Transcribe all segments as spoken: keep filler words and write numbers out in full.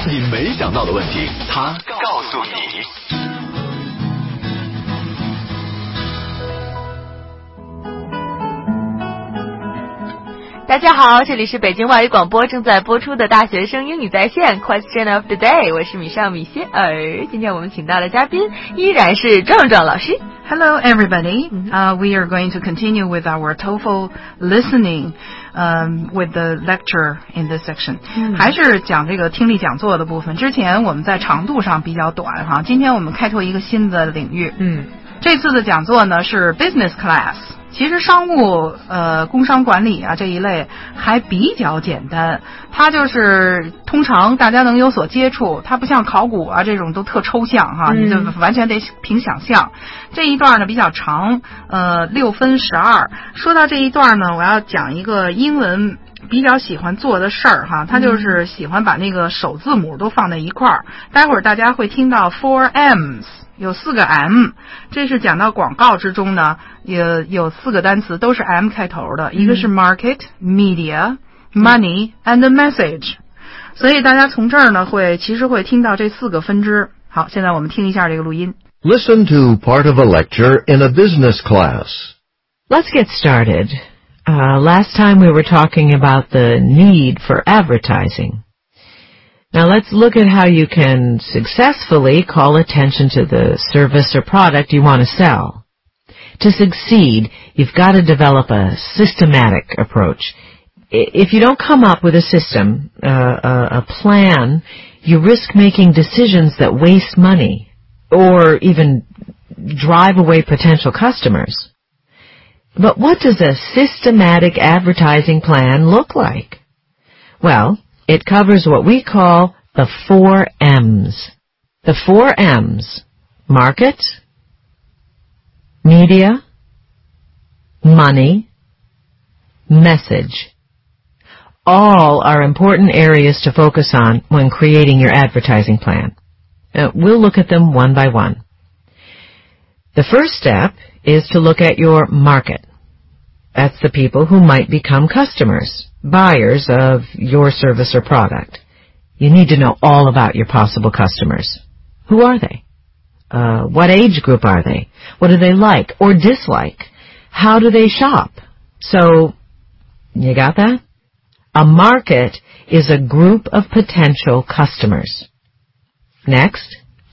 你没想到的问题，他告诉你。 大家好，这里是北京外语广播正在播出的大学生英语在线 Question of the Day， 我是米少米歇尔。今天我们请到的嘉宾依然是壮壮老师。 Hello, everybody. Uh, we are going to continue with our TOEFL listening um, with the lecture in this section. 还是讲这个听力讲座的部分。之前我们在长度上比较短哈，今天我们开拓一个新的领域。嗯，这次的讲座呢是 business class。其实商务呃工商管理啊这一类还比较简单，它就是通常大家能有所接触，它不像考古啊这种都特抽象哈，你就完全得凭想象。这一段呢比较长，呃六分十二。说到这一段呢，我要讲一个英文比较喜欢做的事儿哈，他就是喜欢把那个首字母都放在一块儿。待会儿大家会听到 four M's。有四个 M， 这是讲到广告之中呢，有有四个单词都是 M 开头的，一个是 market、media、money and message。所以大家从这儿呢会其实会听到这四个分支。好，现在我们听一下这个录音。 Listen to part of a lecture in a business class. Let's get started. Uh, last time we were talking about the need for advertising.Now let's look at how you can successfully call attention to the service or product you want to sell. To succeed, you've got to develop a systematic approach. If you don't come up with a system, uh, a, a plan, you risk making decisions that waste money or even drive away potential customers. But what does a systematic advertising plan look like? Well,It covers what we call the four M's. The four M's: market, media, money, message. All are important areas to focus on when creating your advertising plan. Uh, we'll look at them one by one. The first step is to look at your market. That's the people who might become customers.Buyers of your service or product. You need to know all about your possible customers. Who are they? Uh, what age group are they? What do they like or dislike? How do they shop? So, you got that? A market is a group of potential customers. Next,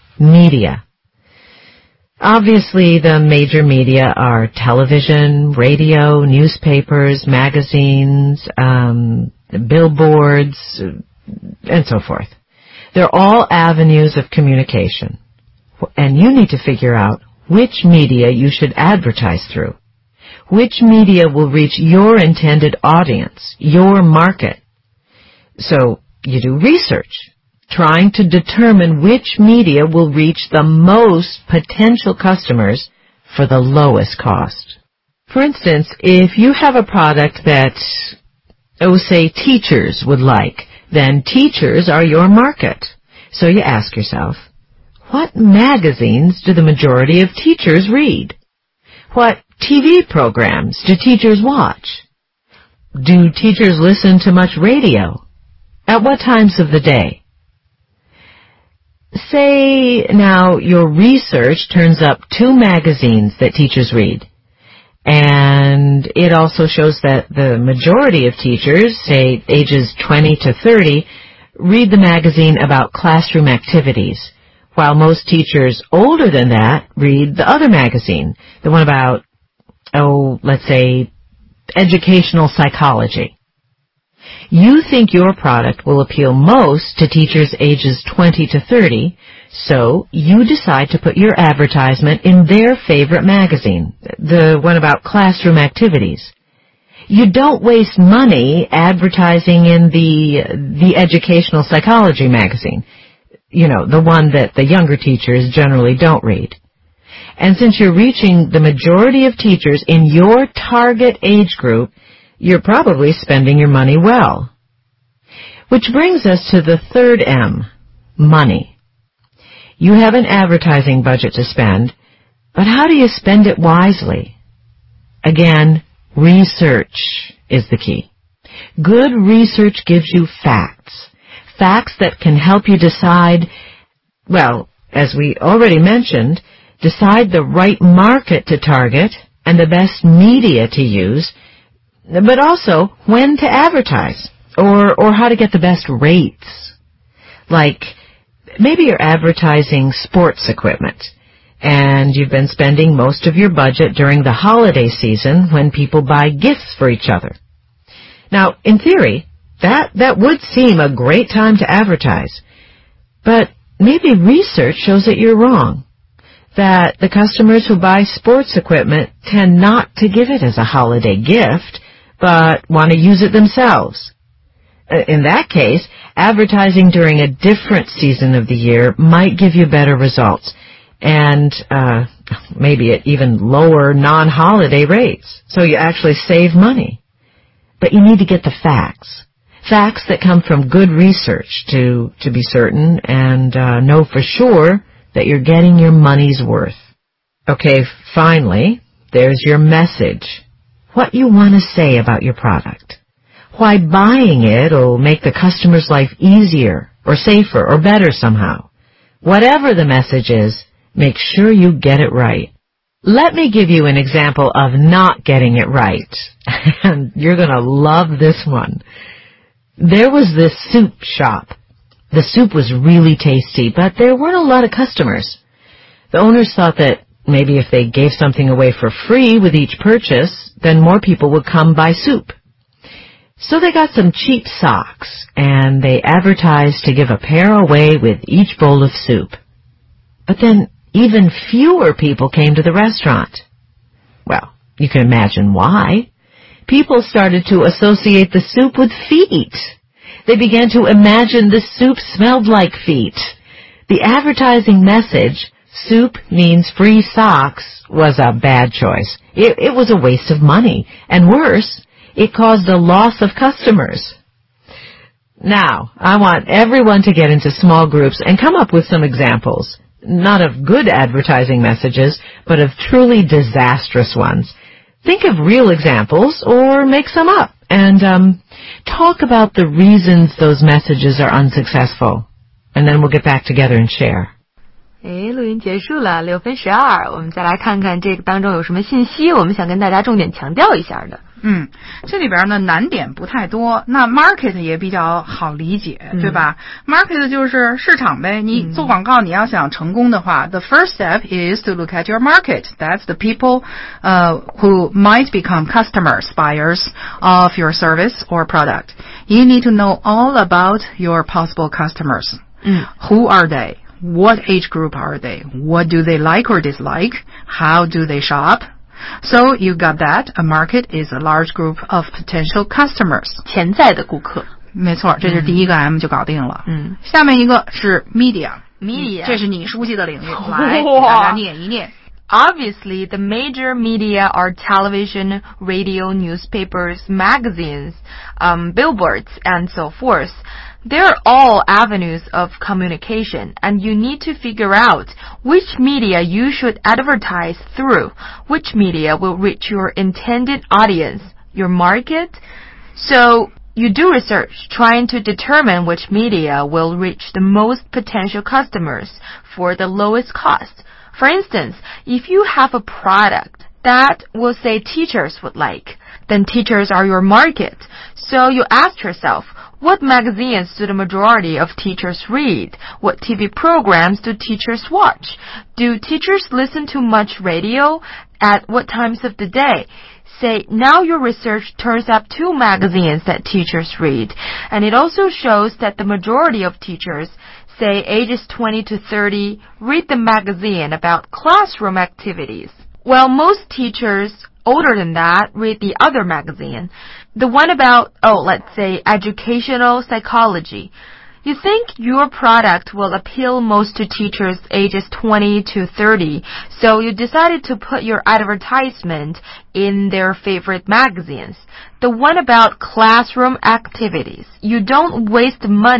media.Obviously, the major media are television, radio, newspapers, magazines, um, billboards, and so forth. They're all avenues of communication. And you need to figure out which media you should advertise through. Which media will reach your intended audience, your market. So, you do research.Trying to determine which media will reach the most potential customers for the lowest cost. For instance, if you have a product that, oh, say, teachers would like, then teachers are your market. So you ask yourself, what magazines do the majority of teachers read? What T V programs do teachers watch? Do teachers listen to much radio? At what times of the day?Say now your research turns up two magazines that teachers read, and it also shows that the majority of teachers, say ages twenty to thirty, read the magazine about classroom activities, while most teachers older than that read the other magazine, the one about, oh, let's say, educational psychology.You think your product will appeal most to teachers ages twenty to thirty, so you decide to put your advertisement in their favorite magazine, the one about classroom activities. You don't waste money advertising in the the educational psychology magazine, you know, the one that the younger teachers generally don't read. And since you're reaching the majority of teachers in your target age group,You're probably spending your money well. Which brings us to the third M, money. You have an advertising budget to spend, but how do you spend it wisely? Again, research is the key. Good research gives you facts. facts that can help you decide, well, as we already mentioned, decide the right market to target and the best media to use, but also when to advertise or, or how to get the best rates. Like, maybe you're advertising sports equipment and you've been spending most of your budget during the holiday season when people buy gifts for each other. Now, in theory, that, that would seem a great time to advertise, but maybe research shows that you're wrong, that the customers who buy sports equipment tend not to give it as a holiday gift, but want to use it themselves. In that case, advertising during a different season of the year might give you better results, and uh, maybe at even lower non-holiday rates, so you actually save money. But you need to get the facts. Facts that come from good research to, to be certain and uh, know for sure that you're getting your money's worth. Okay, finally, there's your message. What you want to say about your product. Why buying it will make the customer's life easier or safer or better somehow. Whatever the message is, make sure you get it right. Let me give you an example of not getting it right. And you're going to love this one. There was this soup shop. The soup was really tasty, but there weren't a lot of customers. The owners thought that maybe if they gave something away for free with each purchase, then more people would come buy soup. So they got some cheap socks, and they advertised to give a pair away with each bowl of soup. But then even fewer people came to the restaurant. Well, you can imagine why. People started to associate the soup with feet. They began to imagine the soup smelled like feet. The advertising message, soup means free socks, was a bad choice. It, it was a waste of money. And worse, it caused a loss of customers. Now, I want everyone to get into small groups and come up with some examples, not of good advertising messages, but of truly disastrous ones. Think of real examples or make some up and um, talk about the reasons those messages are unsuccessful. And then we'll get back together and share. 诶，录音结束了，六分十二，我们再来看看这个当中有什么信息，我们想跟大家重点强调一下的。 嗯，这里边呢难点不太多，那 market 也比较好理解，嗯、对吧 ？market 就是市场呗。你做广告，嗯、你要想成功的话 ，the first step is to look at your market. That's the people, uh, who might become customers, buyers of your service or product. You need to know all about your possible customers. 嗯 Who are they? What age group are they? What do they like or dislike? How do they shop? So you got that. A market is a large group of potential customers. 潜在的顾客。 没错，这就是第一个 M 就搞定了。 嗯， 下面一个是 media。media， 这是你熟悉的领域，来给大家念一念。 Obviously, the major media are television, radio, newspapers, magazines, um, billboards, and so forth. They're all avenues of communication, and you need to figure out which media you should advertise through, which media will reach your intended audience, your market. So you do research trying to determine which media will reach the most potential customers for the lowest cost. For instance, if you have a product that will say teachers would like, then teachers are your market. So you ask yourself, what magazines do the majority of teachers read? What T V programs do teachers watch? Do teachers listen to much radio? At what times of the day? Say, now your research turns up two magazines that teachers read, and it also shows that the majority of teachers, say ages twenty to thirty, read the magazine about classroom activities. Well, most teachers older than that read the other magazine, the one about, oh, let's say educational psychology. You think your product will appeal most to teachers ages twenty to thirty, so you decided to put your advertisement in their favorite magazines. The one about classroom activities. You don't waste money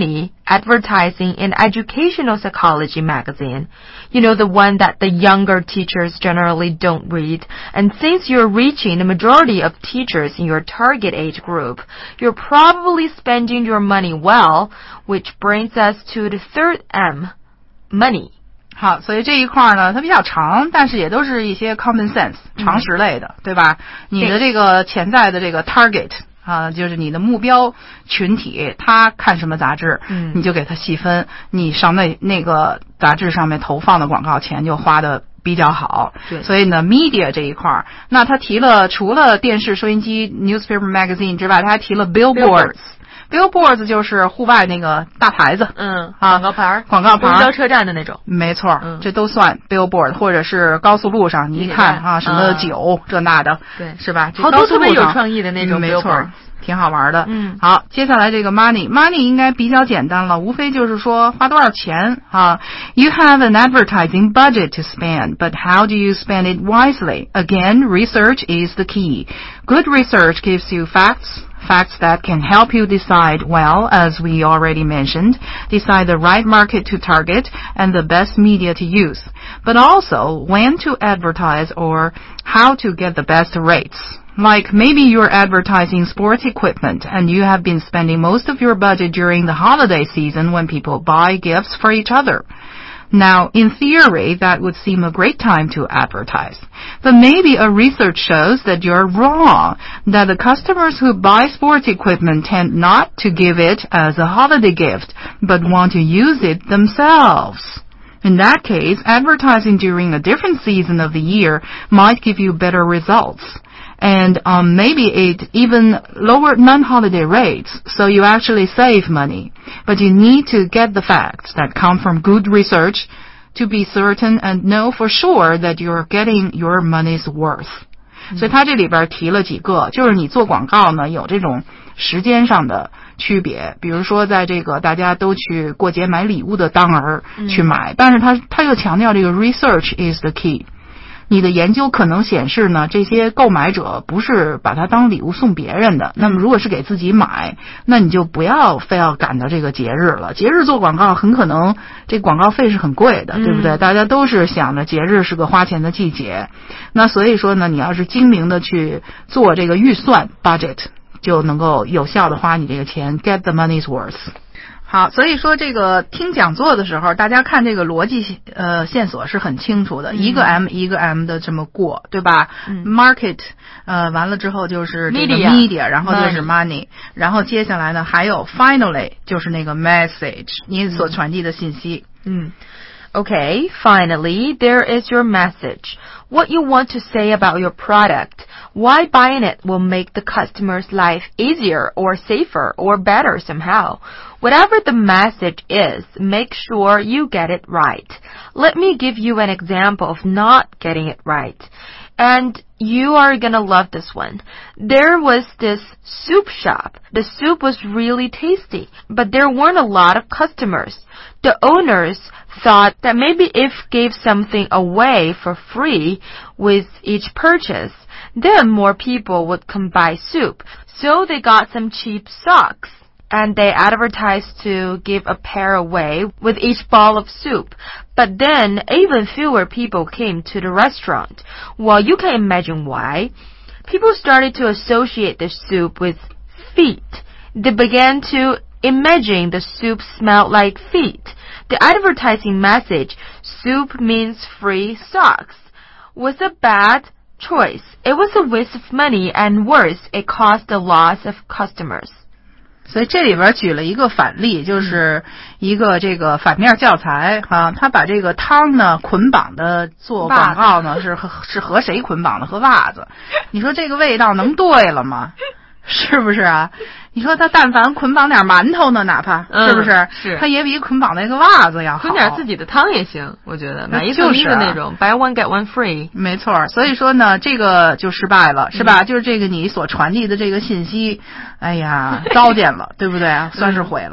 advertising in educational psychology magazine. You know, the one that the younger teachers generally don't read. And since you're reaching the majority of teachers in your target age group, you're probably spending your money well, which brings us to the third M, money. 好，所以这一块呢，它比较长，但是也都是一些 common sense 常识类的，嗯、对吧？你的这个潜在的这个 target 啊，就是你的目标群体，他看什么杂志，嗯，你就给他细分，你上那那个杂志上面投放的广告钱就花的比较好。对，所以呢 ，media 这一块，那他提了除了电视、收音机 newspaper magazine 之外，他还提了 billboards。billboards 就是户外那个大牌子， 嗯， 啊， 广告牌， 广告牌， 公交车站的那种， 没错，嗯，这都算 billboard， 或者是高速路上，你一看啊，什么酒、啊、这那的， 对， 是吧？ 好多特别有创意的那种 billboard， 没错，挺好玩的。 嗯， 好，接下来这个 money，money 应该比较简单了，无非就是说花多少钱啊。You have an advertising budget to spend, but how do you spend it wisely? Again, research is the key. Good research gives you facts.Facts that can help you decide, well, as we already mentioned, decide the right market to target and the best media to use, but also when to advertise or how to get the best rates. Like maybe you're advertising sports equipment and you have been spending most of your budget during the holiday season when people buy gifts for each other.Now, in theory, that would seem a great time to advertise. But maybe a research shows that you're wrong, that the customers who buy sports equipment tend not to give it as a holiday gift, but want to use it themselves. In that case, advertising during a different season of the year might give you better results.And um, maybe it even lower non-holiday rates, so you actually save money. But you need to get the facts that come from good research to be certain and know for sure that you're getting your money's worth. 所以他这里边提了几个，就是你做广告呢有这种时间上的区别，比如说在这个大家都去过节买礼物的当儿去买，但是他他又强调这个 research is the key。你的研究可能显示呢，这些购买者不是把它当礼物送别人的。那么如果是给自己买，那你就不要非要赶到这个节日了。节日做广告很可能这广告费是很贵的，对不对？嗯、大家都是想着节日是个花钱的季节。那所以说呢，你要是精明的去做这个预算 budget， 就能够有效的花你这个钱 get the money's worth。好，所以说这个听讲座的时候，大家看这个逻辑呃线索是很清楚的，嗯、一个 M 一个 M 的这么过，对吧？嗯、Market 呃完了之后就是这个 media, media 然后就是 money, money 然后接下来呢还有 finally 就是那个 message 你所传递的信息。 嗯。Okay, finally, there is your message. What you want to say about your product. Why buying it will make the customer's life easier or safer or better somehow. Whatever the message is, make sure you get it right. Let me give you an example of not getting it right. And you are gonna love this one. There was this soup shop. The soup was really tasty, but there weren't a lot of customers. The owners thought that maybe if gave something away for free with each purchase, then more people would come buy soup. So they got some cheap socks. And they advertised to give a pair away with each bowl of soup. But then even fewer people came to the restaurant. Well, you can imagine why. People started to associate the soup with feet. They began to imagine the soup smelled like feet. The advertising message, soup means free socks, was a bad choice. It was a waste of money, and worse, it caused a loss of customers. 所以这里边举了一个反例，就是一个这个反面教材啊，他把这个汤呢捆绑的做广告呢是和是和谁捆绑的？和袜子。你说这个味道能对了吗？是不是啊？你说他但凡捆绑点馒头呢，哪怕、嗯、是不是？是，他也比捆绑那个袜子要好。 捆点自己的汤也行，我觉得买一送一的那种、就是啊、，buy one get one free。 没错，所以说呢，这个就失败了，是吧？嗯、就是这个你所传递的这个信息，哎呀，糟践了，对不对啊？算是毁了。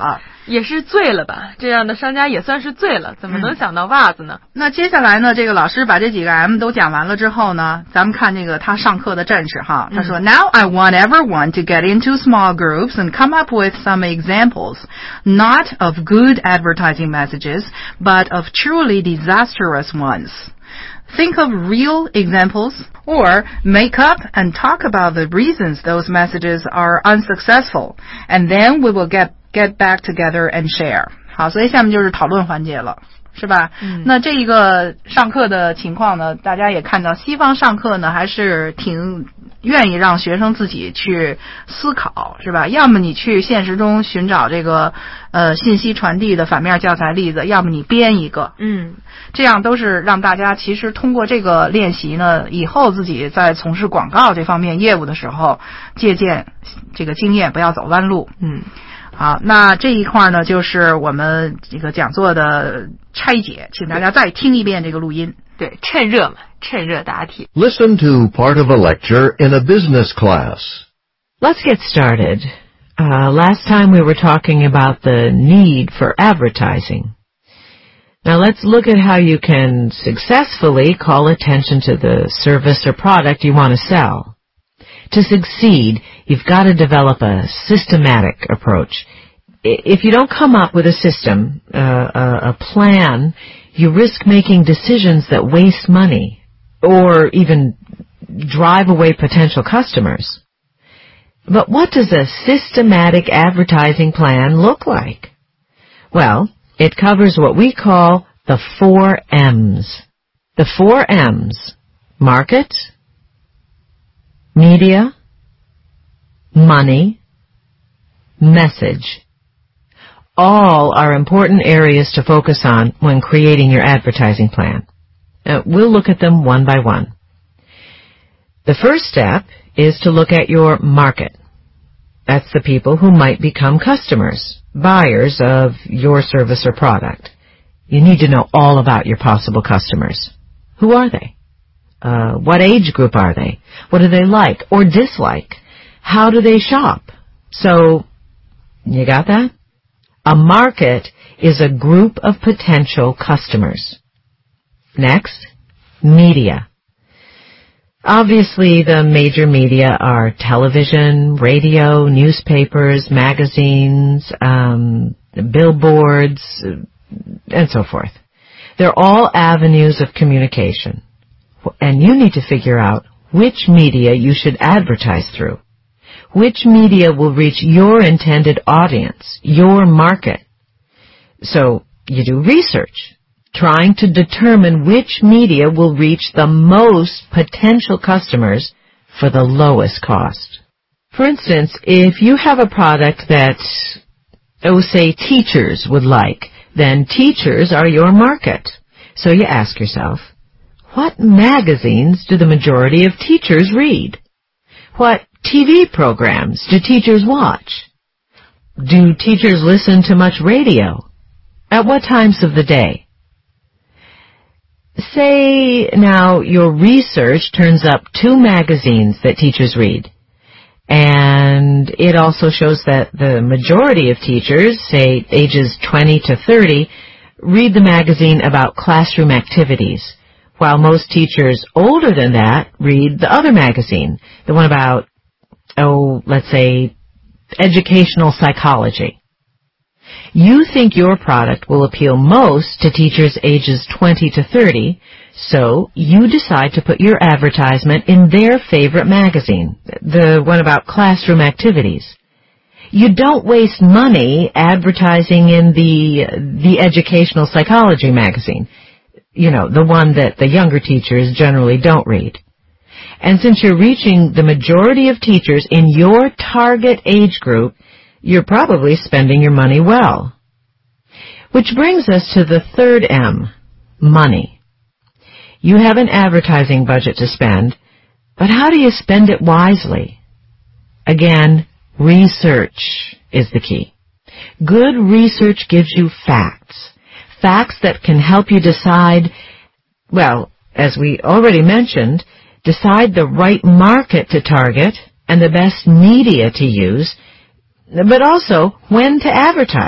也是醉了吧？这样的商家也算是醉了，怎么能想到袜子呢？ 嗯、那接下来呢，这个老师把这几个 M 都讲完了之后呢，咱们看这个他上课的阵势哈。他说、嗯、Now I want everyone to get into small groups and come up with some examples, not of good advertising messages, but of truly disastrous ones.Think of real examples, or make up and talk about the reasons those messages are unsuccessful, and then we will get get back together and share. 好，所以下面就是讨论环节了，是吧？嗯，那这一个上课的情况呢，大家也看到，西方上课呢还是挺愿意让学生自己去思考，是吧？要么你去现实中寻找这个呃信息传递的反面教材例子，要么你编一个，嗯，这样都是让大家其实通过这个练习呢，以后自己在从事广告这方面业务的时候借鉴这个经验，不要走弯路，嗯。好，那这一块呢，就是我们这个讲座的拆解，请大家再听一遍这个录音。 对，趁热嘛，趁热答题。 Listen to part of a lecture in a business class. Let's get started. Uh, last time we were talking about the need for advertising. Now let's look at how you can successfully call attention to the service or product you want to sell. To succeed, you've got to develop a systematic approach. If you don't come up with a system, uh, a, a plan, you risk making decisions that waste money or even drive away potential customers. But what does a systematic advertising plan look like? Well, it covers what we call the four M's. The four M's: market, media, money, message. All are important areas to focus on when creating your advertising plan. Uh, we'll look at them one by one. The first step is to look at your market. That's the people who might become customers, buyers of your service or product. You need to know all about your possible customers. Who are they? Uh, what age group are they? What do they like or dislike? How do they shop? So, you got that? A market is a group of potential customers. Next, media. Obviously, the major media are television, radio, newspapers, magazines, um, billboards, and so forth. They're all avenues of communication. And you need to figure out which media you should advertise through. Which media will reach your intended audience, your market. So you do research, trying to determine which media will reach the most potential customers for the lowest cost. For instance, if you have a product that, oh, say, teachers would like, then teachers are your market. So you ask yourself, what magazines do the majority of teachers read? What T V programs do teachers watch? Do teachers listen to much radio? At what times of the day? Say now your research turns up two magazines that teachers read, and it also shows that the majority of teachers, say ages twenty to thirty, read the magazine about classroom activities, while most teachers older than that read the other magazine, the one about, oh, let's say, educational psychology. You think your product will appeal most to teachers ages twenty to thirty, so you decide to put your advertisement in their favorite magazine, the one about classroom activities. You don't waste money advertising in the the educational psychology magazine, you know, the one that the younger teachers generally don't read. And since you're reaching the majority of teachers in your target age group, you're probably spending your money well. Which brings us to the third M, money. You have an advertising budget to spend, but how do you spend it wisely? Again, research is the key. Good research gives you facts. Facts that can help you decide, well, as we already mentioned, decide the right market to target and the best media to use, but also when to advertise.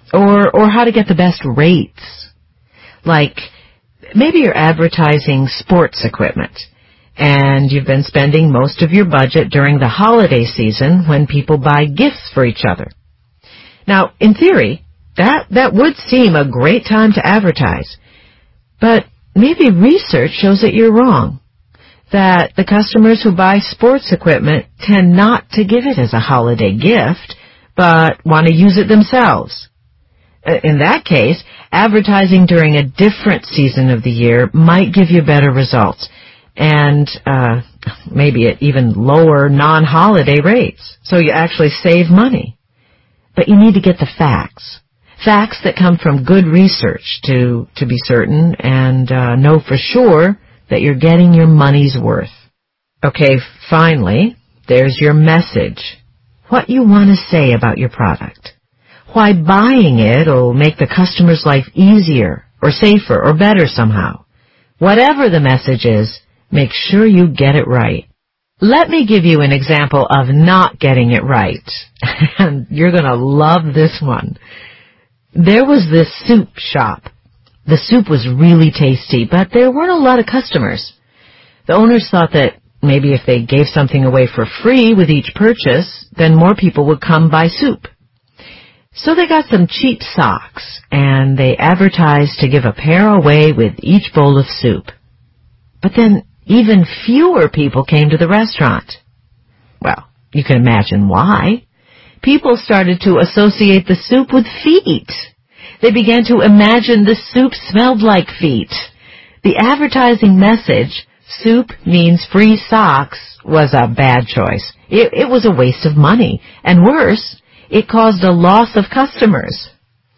Or, or how to get the best rates. Like, maybe you're advertising sports equipment, and you've been spending most of your budget during the holiday season when people buy gifts for each other. Now, in theory, that, that would seem a great time to advertise, but maybe research shows that you're wrong, that the customers who buy sports equipment tend not to give it as a holiday gift, but want to use it themselves. In that case, advertising during a different season of the year might give you better results, and uh, maybe at even lower non-holiday rates, so you actually save money. But you need to get the facts. Facts that come from good research to, to be certain and uh, know for sure that you're getting your money's worth. Okay, finally, there's your message. What you want to say about your product. Why buying it will make the customer's life easier or safer or better somehow. Whatever the message is, make sure you get it right. Let me give you an example of not getting it right. And you're going to love this one. There was this soup shop. The soup was really tasty, but there weren't a lot of customers. The owners thought that maybe if they gave something away for free with each purchase, then more people would come buy soup. So they got some cheap socks, and they advertised to give a pair away with each bowl of soup. But then even fewer people came to the restaurant. Well, you can imagine why. People started to associate the soup with feet. They began to imagine the soup smelled like feet. The advertising message, soup means free socks, was a bad choice. It, it was a waste of money. And worse, it caused a loss of customers.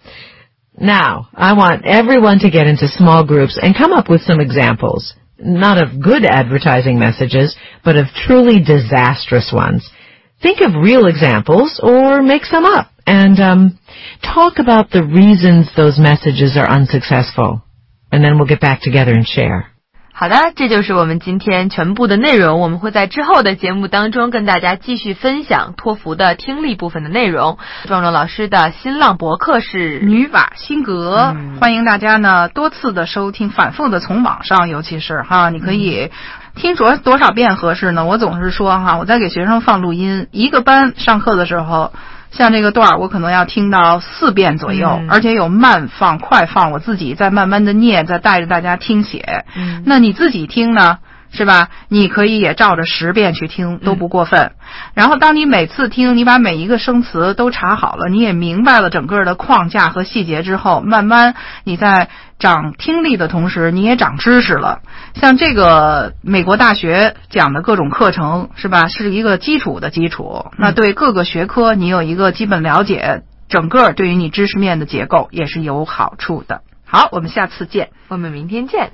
Now, I want everyone to get into small groups and come up with some examples. Not of good advertising messages, but of truly disastrous ones. Think of real examples or make some up and um, talk about the reasons those messages are unsuccessful. And then we'll get back together and share. 好的，这就是我们今天全部的内容。我们会在之后的节目当中跟大家继续分享托福的听力部分的内容。壮壮老师的新浪博客是女瓦辛格、嗯、欢迎大家呢多次的收听，反复的从网上，尤其是哈，你可以听说多少遍合适呢？我总是说哈，我在给学生放录音，一个班上课的时候，像这个段我可能要听到四遍左右、嗯、而且有慢放快放，我自己在慢慢的念，再带着大家听写、嗯、那你自己听呢是吧，你可以也照着十遍去听，都不过分、嗯、然后当你每次听，你把每一个生词都查好了，你也明白了整个的框架和细节之后，慢慢你在长听力的同时你也长知识了。像这个美国大学讲的各种课程是吧，是一个基础的基础、嗯、那对各个学科你有一个基本了解，整个对于你知识面的结构也是有好处的。好，我们下次见， 我们明天见。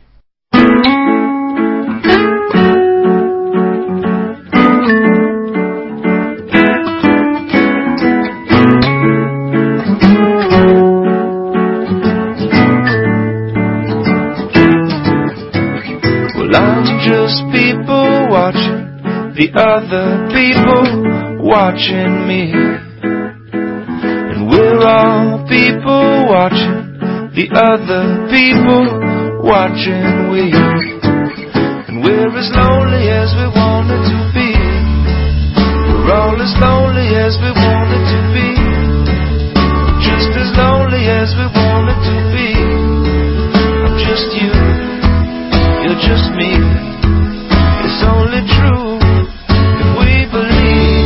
Just people watching the other people watching me, and we're all people watching the other people watching we, and we're as lonely as we wanted to be, we're all as lonely as we wanted to be, just as lonely as we wanted to be. I'm just you, you're just me. It's only true if we believe.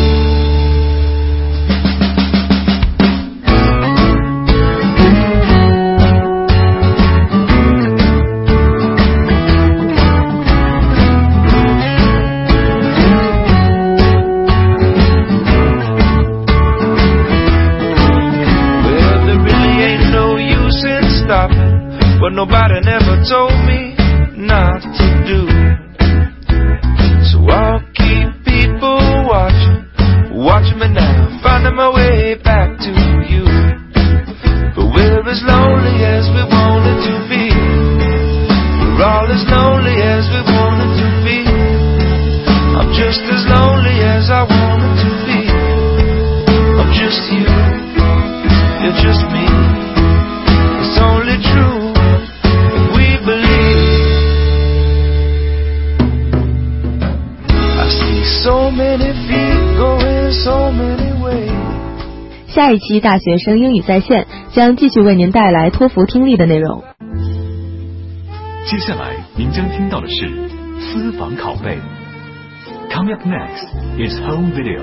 Well, there really ain't no use in stopping what nobody never told me not to do. I'll keep people watching, watching me now, finding my way back to you. But we're as lonely as we wanted to be, we're all as lonely as we wanted to be. I'm just as lonely as I wanted to be. I'm just you, you're just me. 下一期大学生英语在线将继续为您带来托福听力的内容。 接下来您将听到的是私房拷贝。Coming up next is home video.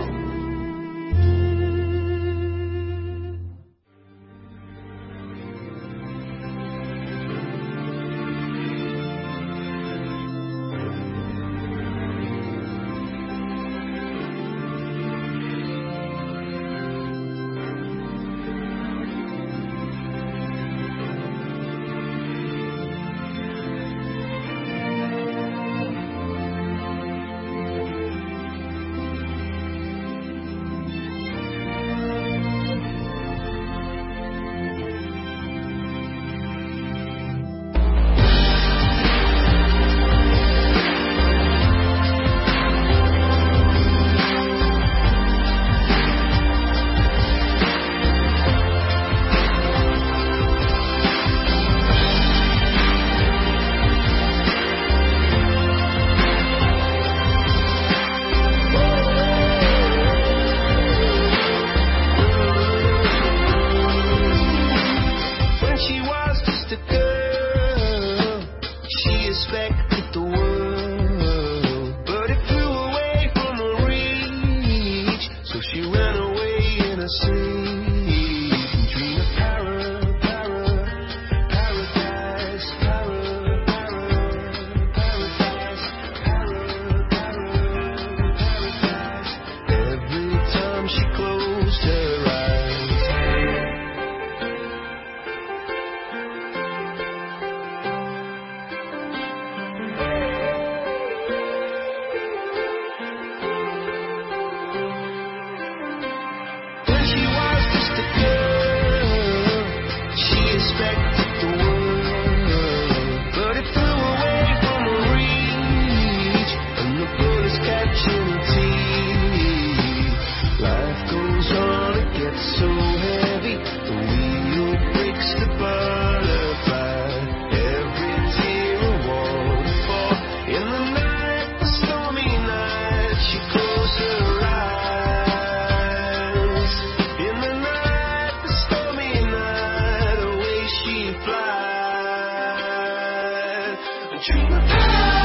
Dream about